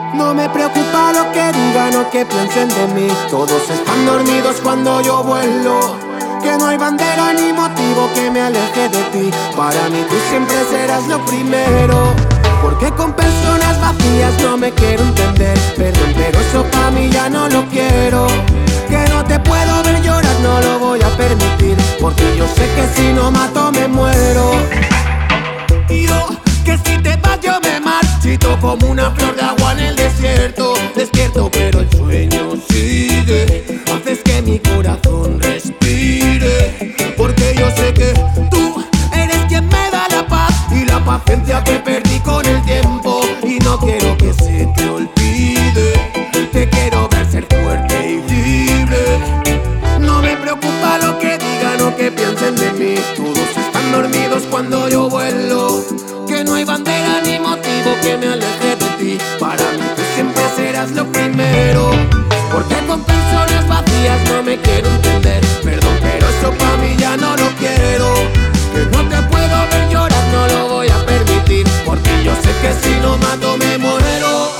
No me preocupa lo que digan o que piensen de mí. Todos están dormidos cuando yo vuelo. Que no hay bandera ni motivo que me aleje de ti. Para mí tú siempre serás lo primero. Porque con personas vacías no me quiero entender. Perdón, pero eso pa' mí ya no lo quiero. Que no te puedo ver llorar, no lo voy a permitir. Porque yo sé que si no mato me muero. Yo, que si te vas yo me marchito como una flor de agua en el desierto. Despierto pero el sueño sigue. Haces que mi corazón respire. Porque yo sé que tú eres quien me da la paz y la paciencia que perdí con el tiempo. Y no quiero que se te olvide. Te quiero ver ser fuerte y libre. No me preocupa lo que digan o que piensen de mí. Todos están dormidos cuando yo vuelo. Que no hay bandera ni motivo que me aleje de ti. Para mí tú siempre serás lo primero. Porque con personas vacías no me quiero entender. Perdón, pero eso pa' mí ya no lo quiero. Que no te puedo ver llorar, no lo voy a permitir. Porque yo sé que si no mato me muero.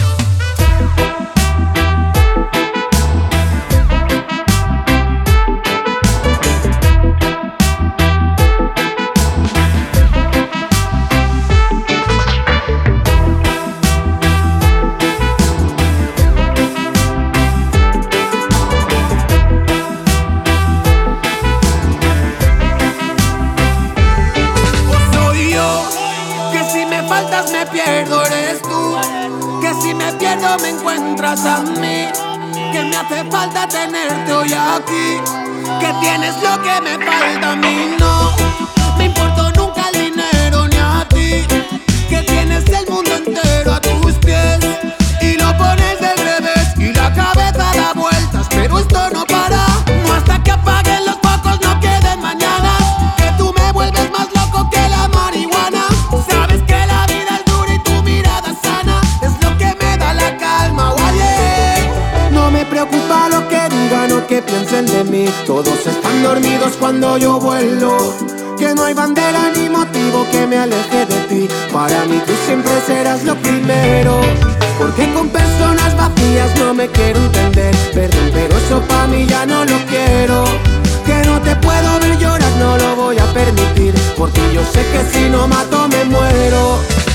Me pierdo, eres tú. Que si me pierdo me encuentras a mí. Que me hace falta tenerte hoy aquí. Que tienes lo que me falta a mí. No me importó nunca el dinero ni a ti. Que tienes el mundo entero a tus pies. Y lo pones del revés y la cabeza da vueltas. Pero esto no para. No hasta que apaguen los focos no queden mañanas. Que tú me vuelves más loco que la marihuana. Sabes que la vida es dura y tu mirada sana. Es lo que me da la calma, oye. No me preocupa lo que digan o que piensen de mí. Todos están dormidos cuando yo vuelo. Que no hay bandera ni motivo que me aleje de ti. Para mí tú siempre serás lo primero. Porque con personas vacías no me quiero entender. Perdón, pero eso pa' mí ya no lo quiero. Que no te puedo ver llorar, no lo voy a permitir. Porque yo sé que si no mato me muero.